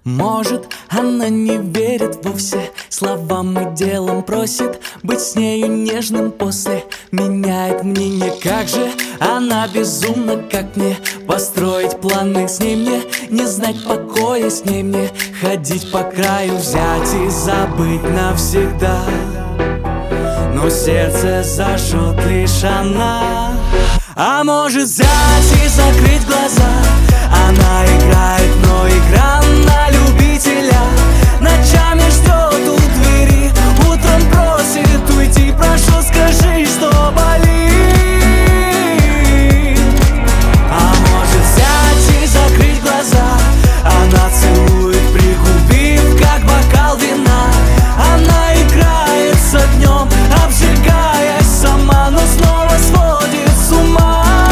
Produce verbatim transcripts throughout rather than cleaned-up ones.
Может, она не верит вовсе словам и делом, просит быть с нею нежным после, меняет мнение. Как же она безумна, как мне построить планы с ней, мне не знать покоя с ней, мне ходить по краю, взять и забыть навсегда. Но сердце зажжет лишь она. А может взять и закрыть глаза, она играет, но игра на любителя. Ночами ждет у двери, утром просит уйти. Прошу, скажи, что болит. А может взять и закрыть глаза, она целует, пригубив, как бокал вина. Она играет с огнем, обжигаясь сама, но снова сводит с ума.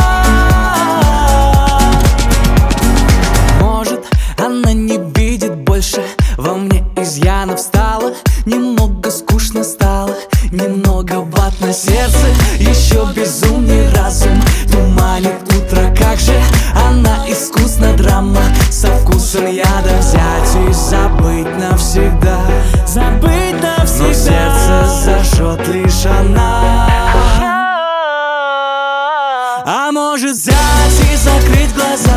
Она не видит больше во мне изъянов, стало немного скучно, стало немного ватно. Сердце еще безумнее, разум туманит утро. Как же она искусна, драма со вкусом яда. Взять и забыть навсегда, забыть навсегда. Но сердце зажжет лишь она. А может взять и закрыть глаза,